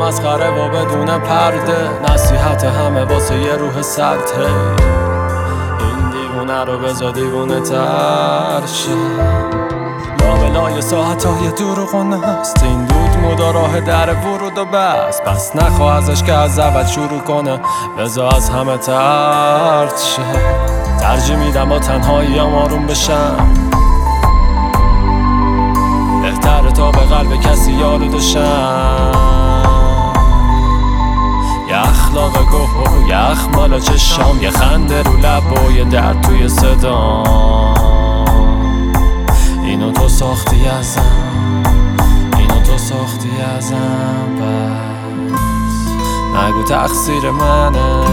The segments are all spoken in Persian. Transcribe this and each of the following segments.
مسخره و بدون پرده، نصیحت همه واسه یه روح سرد. این دیوونه رو بذار دیوونه تر شه. لابلای ساعتهای دروغونه است، این دود مداراه در ورود و بس نخواه ازش که از اول شروع کنه، بذار از همه ترد شه. ترجیح میدم با تنهایی‌ام آروم بشم، بهتره تا به قلب کسی آلوده شم. یه اخلاق گوه و یه اخمال چشام، یه خنده رو لب و یه درد توی صدام. اینو تو ساختی ازم، اینو تو ساختی ازم، بس نگو تقصیر منه.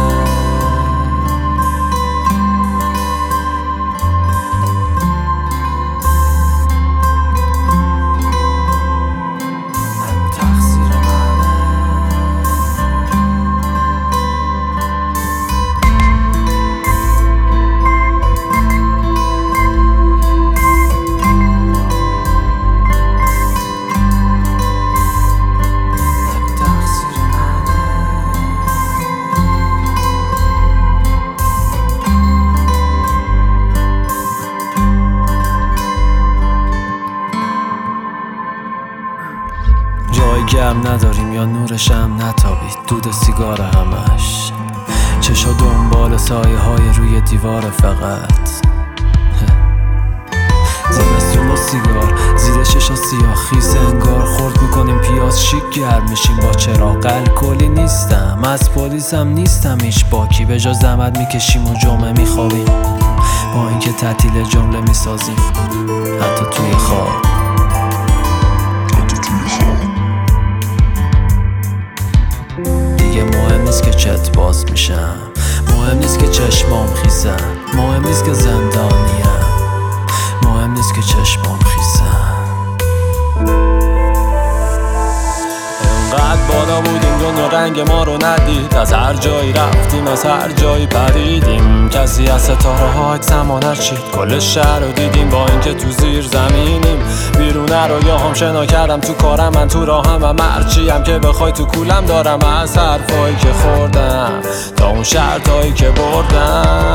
جای گرم نداریم یا نورشم نتابید، دود سیگار همش، چشا دنبال سایه های روی دیوار فقط. زمستون با سیگار زیر چشا سیاه خیس انگار، خورد میکنیم پیاز شیک گرم میشیم با چراغ. الکلی نیستم، از پلیسم نیستم هیچ باکی، به جا زحمت میکشیم و جمعه میخوابیم، با اینکه تعطیل جمله میسازیم حتی توی خواب. دیگه مهم نیست که چت باز میشم، مهم نیست که چشمام خیسن، مهم نیست که زندانیم، مهم نیست که چشمام خیسن. انقدر بالا بودیم دنیا رنگ ما رو ندید، از هر جایی رفتیم از هر جایی پریدیم، کسی از ستاره ها زمانت شید، کل شهر رو دیدیم با اینکه تو زیر زمینیم. بیرونه رو یا هم شنا کردم تو کارم، من تو راهم مرچیم که بخوای تو کولم دارم، از حرفایی که خوردم تا اون شرطایی که بردم.